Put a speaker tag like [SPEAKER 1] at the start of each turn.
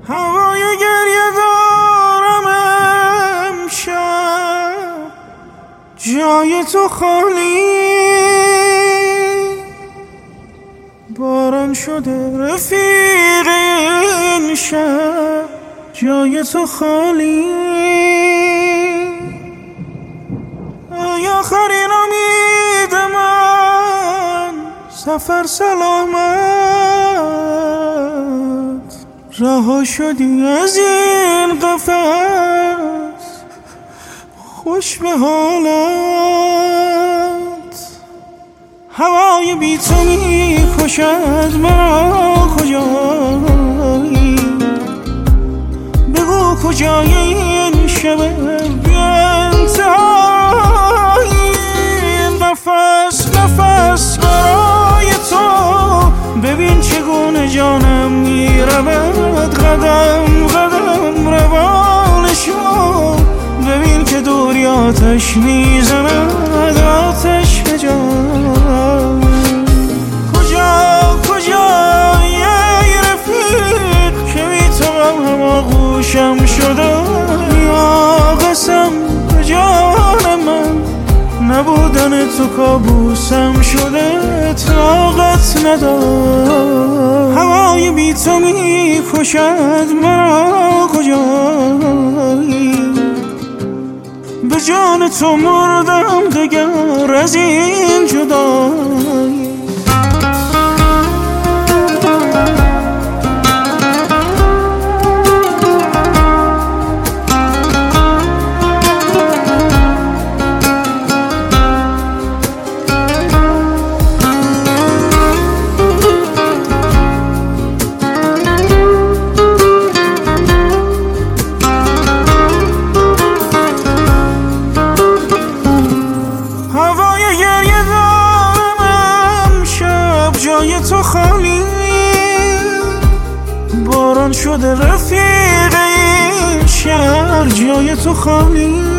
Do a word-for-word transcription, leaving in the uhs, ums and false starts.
[SPEAKER 1] هوای گریه دارم امشب، جای تو خالی. باران شده رفیق این شب، جای تو خالی. ای آخرین امید من، سفر سلامت. رها شدی از این قفس، خوش به حالت. هوای بی تو می کشد مرا، کجایی؟ بگو کجای این شب بی انتهایی. نفس نفس برای تو، ببین چگونه جانم می رود. قدم قدم روانشو، ببین که دوری آتش می زند، آتش به جان. کجا کجای ای رفیق، که بی تو غم آغوشم شده. یا قسم به جان من، نبودن تو کابوسم شده. طاقت ندارم، هوای بی تو می کشد مرا، کجایی؟ به جان تو مردم دگر از این جدایی. جای تو خالی. باران شده رفیق این شهر، جای تو خالی.